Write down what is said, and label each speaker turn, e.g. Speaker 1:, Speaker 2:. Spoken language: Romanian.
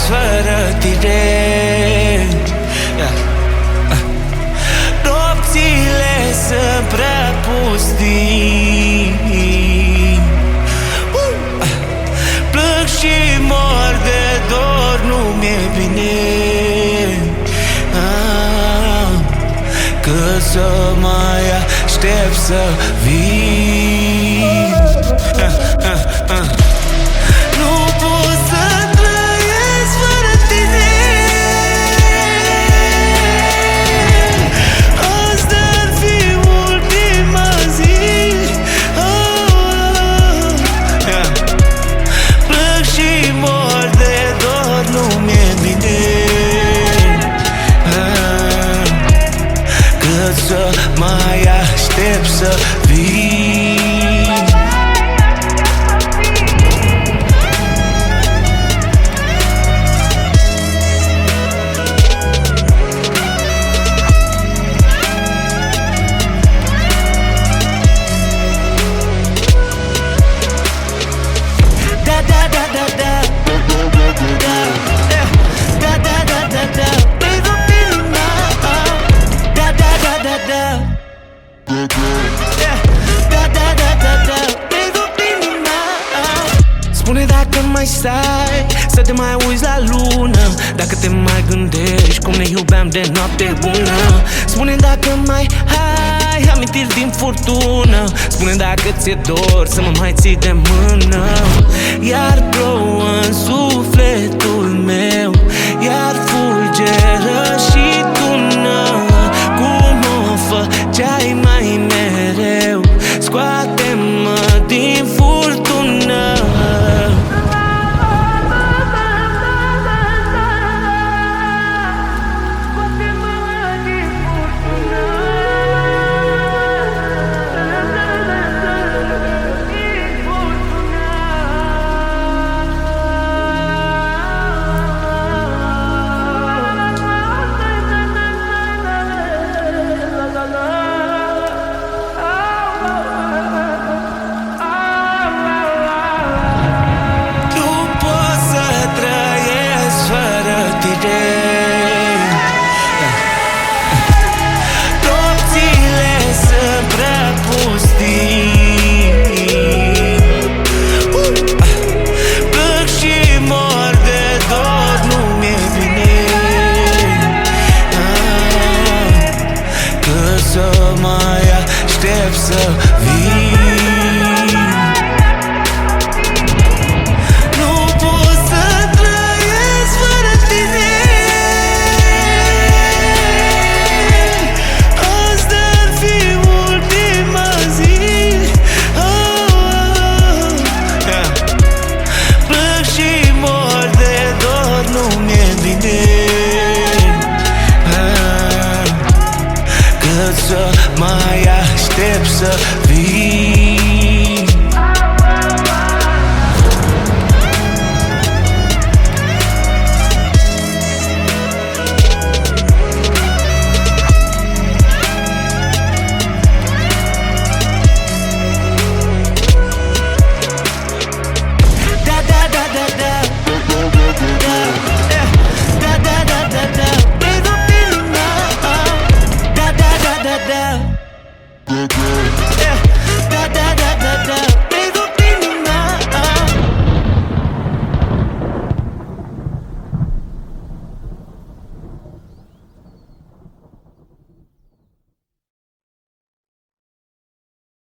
Speaker 1: fără tine. Nopțile sunt prea pustii, plâng și mor de dor, nu mi-e bine. Cât să mai aștept să vii. Nu pot să trăiesc fără tine. Asta-ar fi ultima zi. Plâng și mor de dor, nu mi-e bine. Cât să mai aștept să vii. Spune dacă mai stai să te mai uiți la lună, dacă te mai gândești cum ne iubeam de noapte bună. Spune dacă mai ai amintiri din furtună. Spune dacă ți-e dor să mă mai ții de mână. Iar plouă în sufletul meu, iar fulgeră și tună. Cum o făceai mai mereu, scoate-mă din furtună. Nopțile sunt prea pustii, plâng și mor de dor, nu mi-e bine. Cât să mai aștept să vii. Cât să mai aștept să